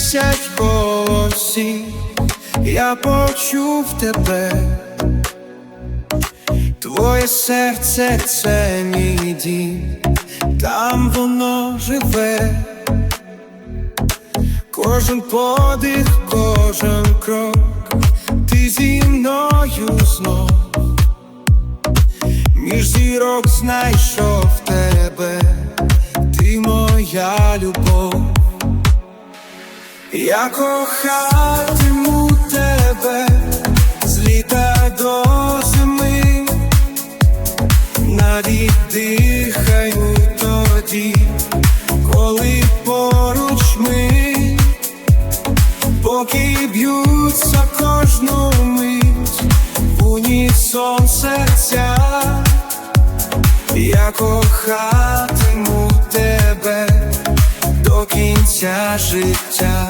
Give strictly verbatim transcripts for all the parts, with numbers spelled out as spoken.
десять голосів, я почув тебе. Твоє серце – це мій дім, там воно живе. Кожен подих, кожен крок, ти зі мною знов. Між зірок знайшов тебе, ти моя любов. Я кохатиму тебе з літа до зими, навіть дихаю тоді, коли поруч ми, поки б'ються кожну мить в унісон серця. Я кохатиму тебе до кінця життя.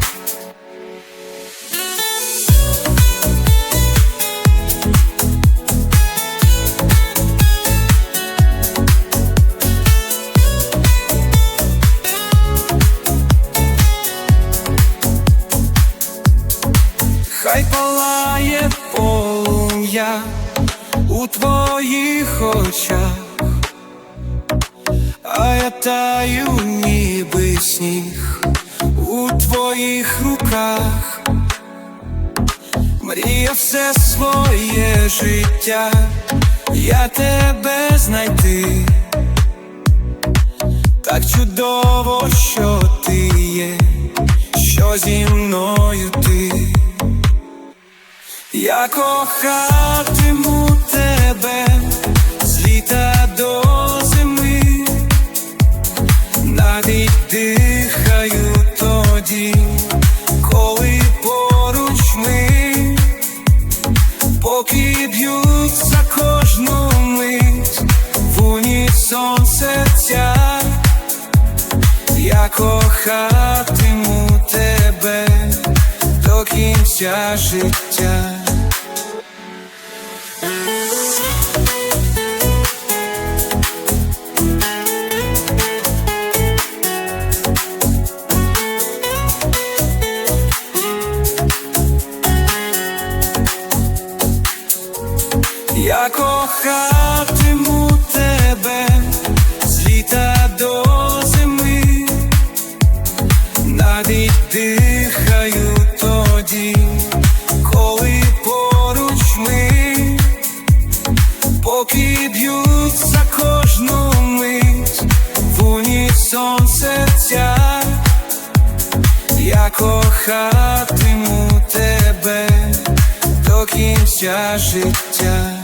Хай палає полум'я у твоїх очах, а я таю, ніби сніг у твоїх руках. Мріяв все своє життя я тебе знайти. Так чудово, що ти є, що зі мною ти. Я кохатиму тебе з літа до зими, навіть дихаю тоді, коли поруч ми, поки б'ються кожну мить в унісон серця. Я кохатиму тебе до кінця життя. Я кохатиму тебе з літа до зими, навіть дихаю тоді, коли поруч ми, поки б'ються кожну мить в унісон серця. Я кохатиму тебе до кінця життя.